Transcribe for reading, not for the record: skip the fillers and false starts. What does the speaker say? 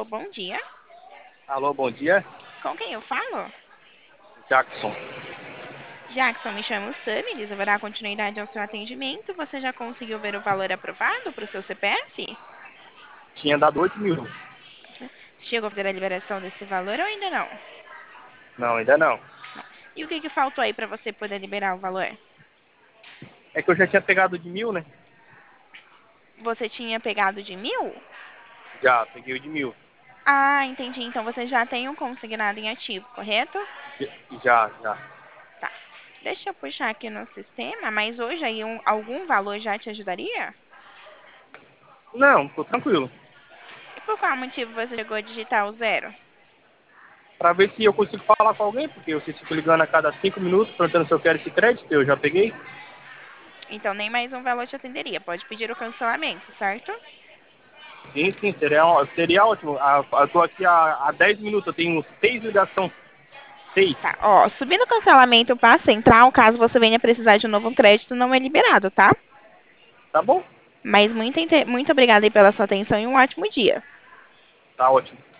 bom dia. Alô, bom dia. Com quem eu falo? Jackson. Jackson, me chamo Sammy, deverá continuidade ao seu atendimento. Você já conseguiu ver o valor aprovado para o seu CPF? Tinha dado 8.000. Chegou a fazer a liberação desse valor ou ainda não? Não, ainda não. E o que faltou aí para você poder liberar o valor? É que eu já tinha pegado de 1.000, né? Você tinha pegado de 1.000? Já, peguei o de 1.000. Ah, entendi. Então você já tem um consignado em ativo, correto? Já. Tá. Deixa eu puxar aqui no sistema, mas hoje aí algum valor já te ajudaria? Não, tô tranquilo. E por qual motivo você chegou a digitar o zero? Pra ver se eu consigo falar com alguém, porque vocês ficam ligando a cada 5 minutos, perguntando se eu quero esse crédito, eu já peguei. Então nem mais um valor te atenderia. Pode pedir o cancelamento, certo? Sim, seria ótimo. Eu tô aqui há 10 minutos, eu tenho 6 ligações. 6. Tá, ó, subindo o cancelamento para a central, caso você venha precisar de um novo crédito, não é liberado, tá? Tá bom? Mas muito obrigada aí pela sua atenção e um ótimo dia. Tá ótimo.